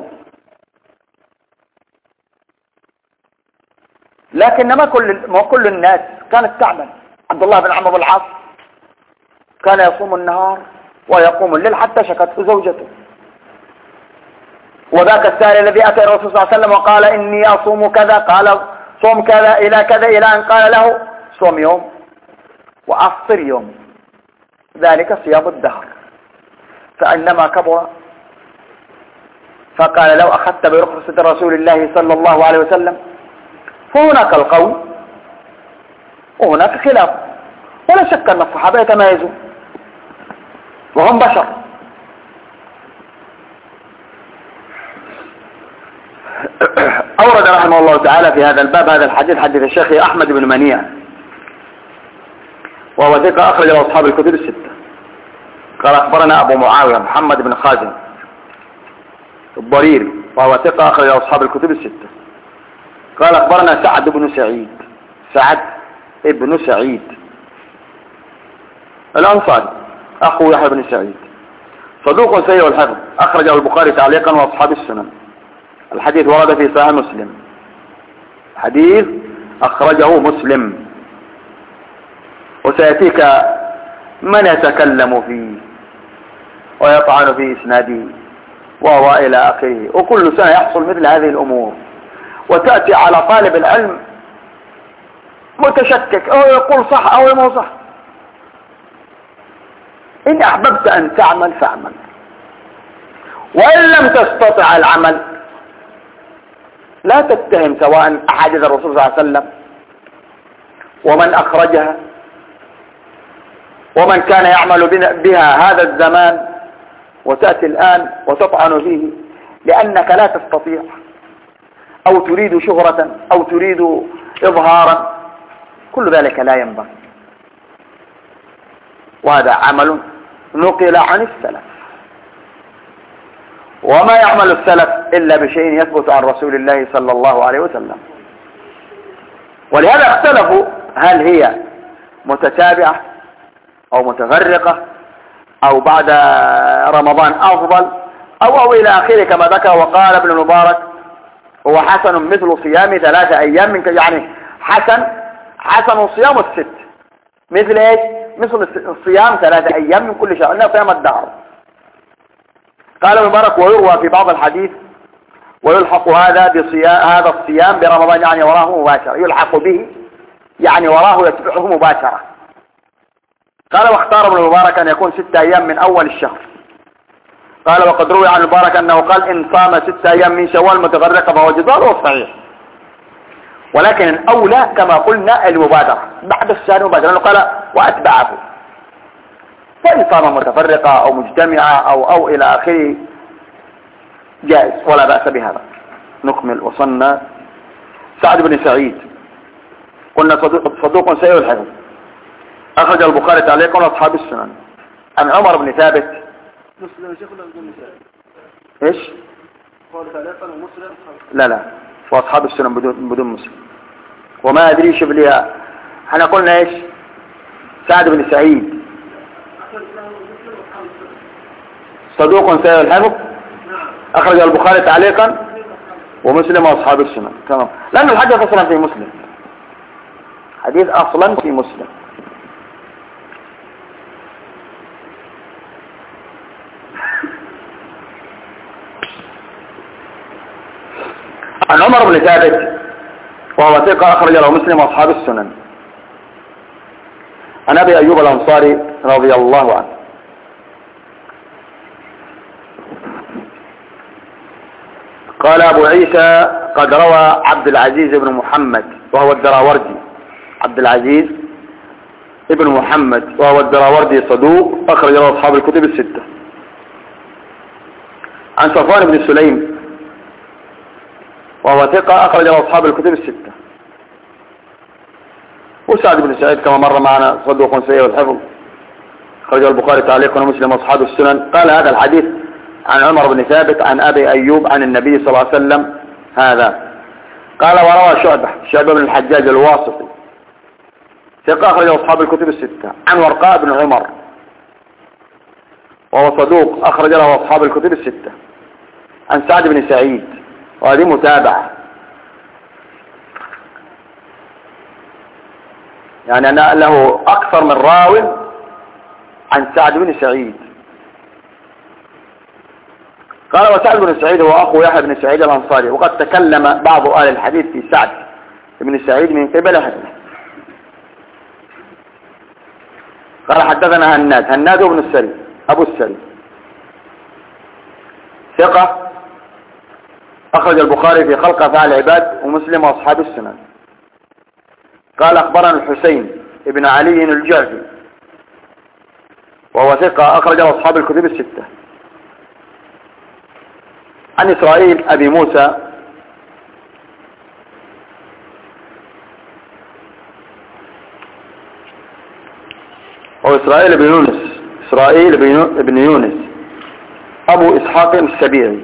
[SPEAKER 2] لكن ما كل الناس كانت تعمل. عبد الله بن عمرو بن العاص كان يصوم النهار ويقوم الليل حتى شكته زوجته. وذاك السائل الذي أتى الرسول صلى الله عليه وسلم وقال إني أصوم كذا، قال صوم كذا إلى كذا، إلى أن قال له صوم يوم وأفطر يوم، ذلك صيام الدهر. فإنما كبر فقال لو أخذت برخصة رسول الله صلى الله عليه وسلم، فهناك القول وهناك خلاف، ولا شك أن الصحابة يتميزون وهم بشر. أورد رحمه الله تعالى في هذا الباب هذا الحديث، حديث الشيخ أحمد بن منيع، وهو ثقة أخرج له أصحاب الكتب الستة. قال أخبرنا أبو معاوية محمد بن خازم الضريري، وهو ثقة أخرج له أصحاب الكتب الستة. قال أخبرنا سعد بن سعيد الأنصاري أخو يحيى بن سعيد، صدوق سيء الحفظ، أخرجه البخاري تعليقا وأصحاب السنن. الحديث ورد في صحيح مسلم، حديث أخرجه مسلم، وسيأتيك من يتكلم فيه ويطعن في إسناده وهو إلى آخره، وكل سنة يحصل مثل هذه الأمور، وتأتي على طالب العلم متشكك أو يقول صح أو مو صح. إن أحببت أن تعمل فاعمل، وإن لم تستطع العمل لا تتهم سواء أحاديث الرسول صلى الله عليه وسلم ومن أخرجها ومن كان يعمل بها هذا الزمان، وتأتي الآن وتطعن فيه لأنك لا تستطيع أو تريد شهرة أو تريد إظهارا، كل ذلك لا ينبغي. وهذا عمل نقل عن السلف، وما يعمل السلف إلا بشيء يثبت عن رسول الله صلى الله عليه وسلم. ولهذا اختلفوا هل هي متتابعة أو متفرقة أو بعد رمضان أفضل أو إلى آخره كما ذكر. وقال ابن المبارك هو حسن مثل صيام 3 أيام من يعني حسن صيام الست، مثل ايش؟ مثل صيام 3 أيام من كل شهر، انه صيام الدهر. قال ابن المبارك ويروى في بعض الحديث ويلحق هذا الصيام برمضان، يعني وراه مباشرة، يلحق به يعني وراه يتبعه مباشرة. قال واختار ابن المبارك أن يكون 6 أيام من أول الشهر. قال وقد روي عن المبارك أنه قال إن صام 6 أيام من شوال متفرقة فهو جزاؤه صحيح، ولكن الأولى كما قلنا المبادرة بعد الشهر مباشرة، لأنه قال وأتبعه. فإن صام متفرقة أو مجتمعة أو إلى آخره جائز ولا بأس بهذا. نكمل. وصلنا سعد بن سعيد قلنا صدوق سيء الحفظ، أخرج البخاري تعليقا وأصحاب السنن. عن عمر بن ثابت
[SPEAKER 1] مسلم شيخنا بدون مثال.
[SPEAKER 2] ايش؟
[SPEAKER 1] قال تعليقا ومسلم.
[SPEAKER 2] لا واصحاب السنن بدون مسلم. وما ادري شوف ليها، احنا قلنا ايش؟ سعد بن سعيد صدوق سيء الحفظ، اخرج البخاري تعليقا ومسلم واصحاب السنن. تمام، لان الحديث اصلا في مسلم، حديث اصلا في مسلم. عن عمر بن ثابت وهو ثقة أخرج له مسلم وأصحاب السنن. عن أبي أيوب الأنصاري رضي الله عنه قال أبو عيسى قد روى عبد العزيز بن محمد وهو الدراوردي، عبد العزيز ابن محمد وهو الدراوردي صدوق أخرج له أصحاب الكتب الستة. عن صفوان بن سليم وهو ثقة أخرج له أصحاب الكتب الستة. وسعد بن سعيد كما مر معنا صدوق سيء الحفظ، أخرج البخاري تعليقا ومسلم وأصحاب السنن. قال هذا الحديث عن عمر بن ثابت عن أبي أيوب عن النبي صلى الله عليه وسلم هذا. قال وروى شعبة بن الحجاج الواسطي ثقة أخرج له أصحاب الكتب الستة. عن ورقاء بن عمر وهو صدوق أخرج له أصحاب الكتب الستة. عن سعد بن سعيد وهذه متابعة، يعني أنا له أكثر من راو عن سعد بن سعيد. قال وسعد بن سعيد هو أخو يحيى بن سعيد الأنصاري، وقد تكلم بعض أهل الحديث في سعد بن سعيد من قبل أهله. قال حدثنا هناد بن السري أبو السري ثقة أخرج البخاري في خلق أفعال العباد ومسلم وأصحاب السنن. قال أخبرنا الحسين ابن علي الجعفي وهو ثقة أخرج أصحاب الكتب الستة. عن إسرائيل أبي موسى وإسرائيل بن يونس، إسرائيل بن يونس أبو إسحاق السبيعي.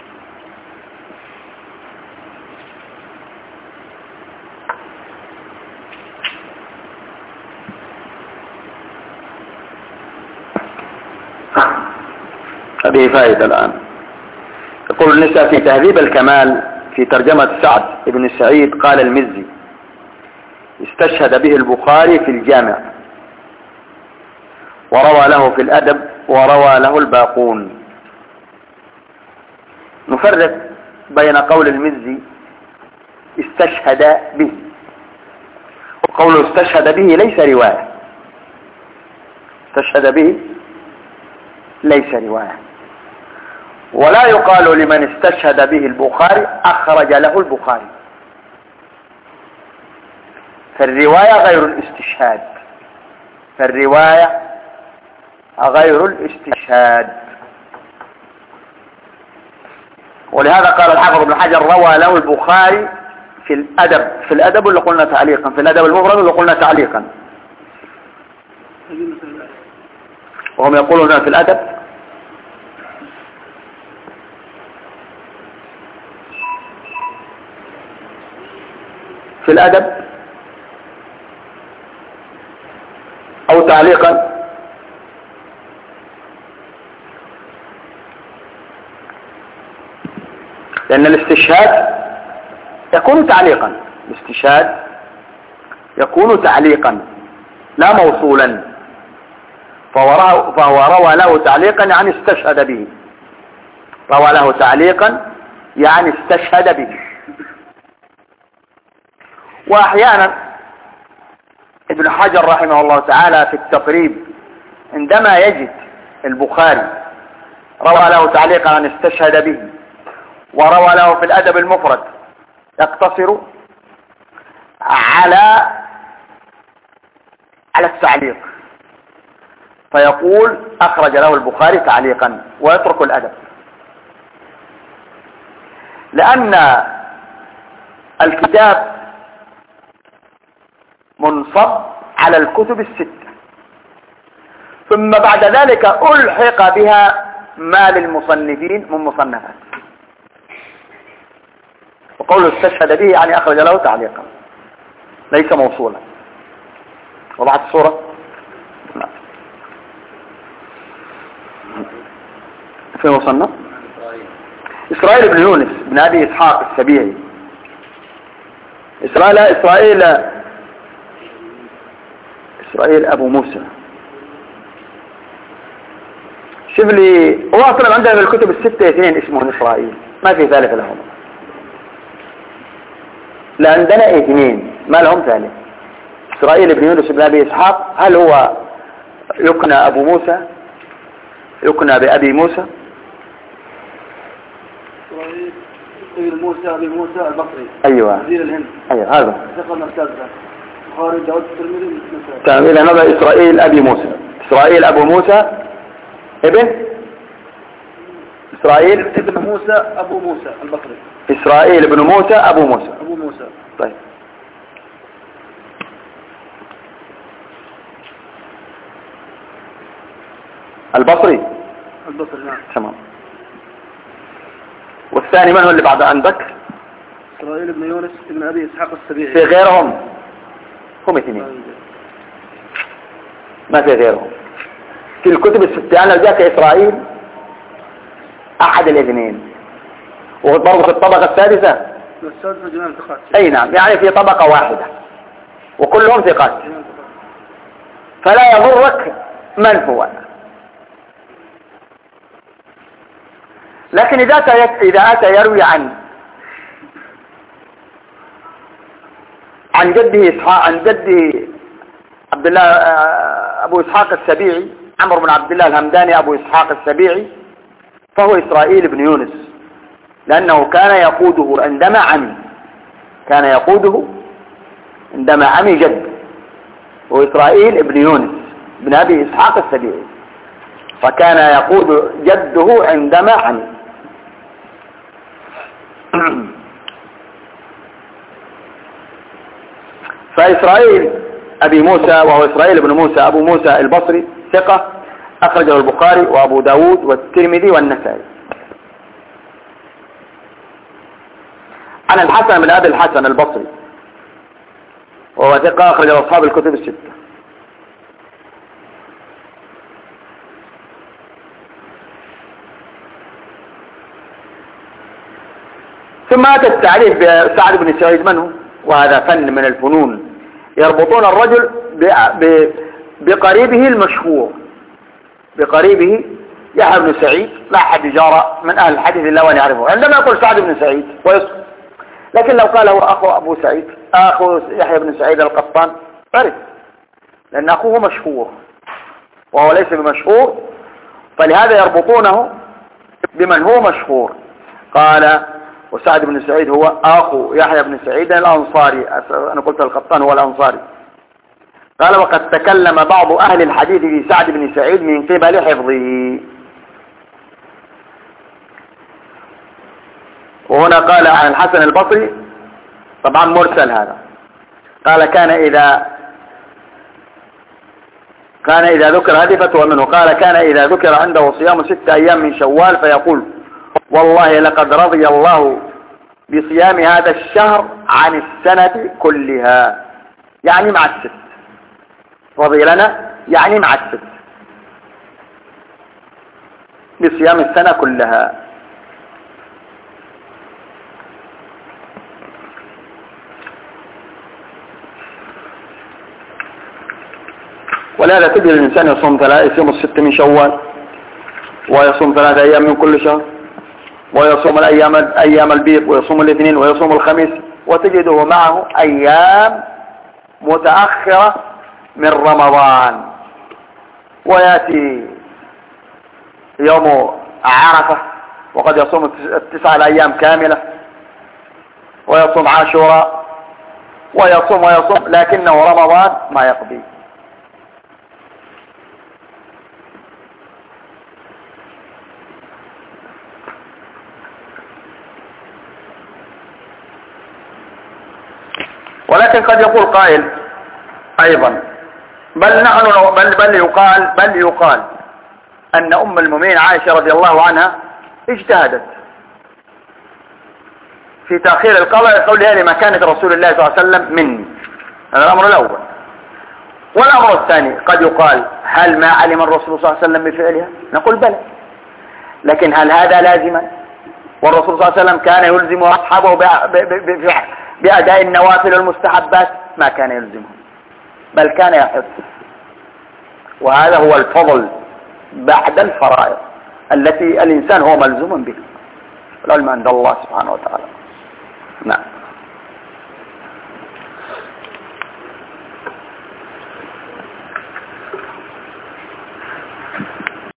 [SPEAKER 2] هذه فائدة الآن. يقول النساء في تهذيب الكمال في ترجمة سعد بن سعيد قال المزي استشهد به البخاري في الجامع وروى له في الأدب وروى له الباقون. نفرق بين قول المزي استشهد به، وقوله استشهد به ليس رواية، استشهد به ليس رواية. ولا يقال لمن استشهد به البخاري أخرج له البخاري، فالرواية غير الاستشهاد، فالرواية غير الاستشهاد. ولهذا قال الحافظ ابن حجر روى له البخاري في الأدب، في الأدب اللي قلنا تعليقا، في الأدب المفرد اللي قلنا تعليقا، وهم يقولون في الأدب في الأدب أو تعليقا. لأن الاستشهاد يكون تعليقا، الاستشهاد يكون تعليقا لا موصولا، فهو روى له تعليقا يعني استشهد به، روى له تعليقا يعني استشهد به. وأحيانا ابن حجر رحمه الله تعالى في التقريب عندما يجد البخاري روى له تعليقا يعني استشهد به، وروى له في الأدب المفرد يقتصر على التعليق، فيقول أخرج له البخاري تعليقا ويترك الأدب، لأن الكتاب منصب على الكتب الستة، ثم بعد ذلك ألحق بها ما للمصنفين من مصنفات، وقوله استشهد به يعني أخرج له تعليقا ليس موصولا. وضعت الصورة؟ لا. في مصنف إسرائيل بن يونس بن أبي إسحاق السبيعي. إسرائيل أبو موسى. شوف لي، هو أصلا عندنا في الكتب الستة اثنين اسمهم إسرائيل، ما في ثالث لهم، لا عندنا اثنين ما لهم ثالث. إسرائيل بن يونس بن أبي إسحاق، هل هو يكنى أبو موسى، يكنى بأبي موسى؟
[SPEAKER 1] إسرائيل ابن موسى أبي موسى البصري،
[SPEAKER 2] أيوة
[SPEAKER 1] وزير الهند،
[SPEAKER 2] أيوة هذا
[SPEAKER 1] ثقة مركزة البخاري داود الترمذي.
[SPEAKER 2] تعميل هذا إسرائيل أبي موسى، إسرائيل أبو موسى ابن إسرائيل
[SPEAKER 1] ابن موسى أبو موسى البصري،
[SPEAKER 2] إسرائيل بن موسى أبو موسى.
[SPEAKER 1] أبو موسى.
[SPEAKER 2] طيب البصري
[SPEAKER 1] نعم
[SPEAKER 2] تمام. والثاني من هو اللي بعد عندك؟
[SPEAKER 1] إسرائيل بن يونس بن أبي إسحاق السبيعي.
[SPEAKER 2] في غيرهم؟ هم اثنين ما في غيرهم في الكتب الستة. أنا جاك إسرائيل أحد الاثنين، وبرضه في الطبقة السادسة
[SPEAKER 1] جميع ثقات.
[SPEAKER 2] أي نعم، يعني في طبقة واحدة وكلهم ثقات، فلا يضرك من هو. لكن إذا أتى يروي عن جده إسحاق، عن جده عبد الله أبو إسحاق السبيعي، عمرو بن عبد الله الهمداني أبو إسحاق السبيعي، فهو إسرائيل بن يونس، لأنه كان يقوده عندما عمي جد، وإسرائيل بن يونس بن أبي إسحاق السبيعي، فكان يقود جده عندما عمي. فإسرائيل أبي موسى وهو إسرائيل بن موسى أبو موسى البصري ثقة، أخرجه البخاري وأبو داود والترمذي والنسائي. عن الحسن بن أبي الحسن البصري وهو ثقة، أخرجه أصحاب الكتب الستة. ثم أتى التعريف بسعد بن سعيد من هو، وهذا فن من الفنون، يربطون الرجل بقريبه المشهور، بقريبه. يحيى بن سعيد لا أحد يجارى من أهل الحديث إلا وأن يعرفه، عندما يقول سعد بن سعيد ويسكت، لكن لو قال هو أخو أبو سعيد، أخو يحيى بن سعيد القطان، عرف، لأن أخوه مشهور وهو ليس بمشهور، فلهذا يربطونه بمن هو مشهور. قال وسعد بن سعيد هو أخو يحيى بن سعيد الأنصاري، أنا قلت القطان هو الأنصاري. قال وقد تكلم بعض أهل الحديث في سعد بن سعيد من قبل حفظه. وهنا قال عن الحسن البصري، طبعا مرسل هذا، قال كان إذا ذكر هذه فتوى منه، قال كان إذا ذكر عنده صيام 6 أيام من شوال فيقول والله لقد رضي الله بصيام هذا الشهر عن السنة كلها، يعني مع الست، رضي لنا يعني مع الست، بصيام السنة كلها. ولهذا تجد الإنسان يصوم الست من شوال، ويصوم 3 أيام من كل شهر، ويصوم أيام البيض، ويصوم الاثنين، ويصوم الخميس، وتجده معه أيام متأخرة من رمضان، ويأتي يوم عرفة وقد يصوم 9 أيام كاملة، ويصوم عاشوراء، ويصوم لكنه رمضان ما يقضي. ولكن قد يقول قائل أيضا بل يقال أن أم المؤمنين عائشة رضي الله عنها اجتهدت في تأخير القضاء قولها لمكانة رسول الله صلى الله عليه وسلم مني. هذا الأمر الأول. والأمر الثاني قد يقال هل ما علم الرسول صلى الله عليه وسلم بفعلها؟ نقول بلى، لكن هل هذا لازما؟ والرسول صلى الله عليه وسلم كان يلزم أصحابه بأداء النوافل والمستحبات؟ ما كان يلزمهم، بل كان يحث. وهذا هو الفضل بعد الفرائض التي الإنسان هو ملزوم بها. العلم عند الله سبحانه وتعالى. نعم.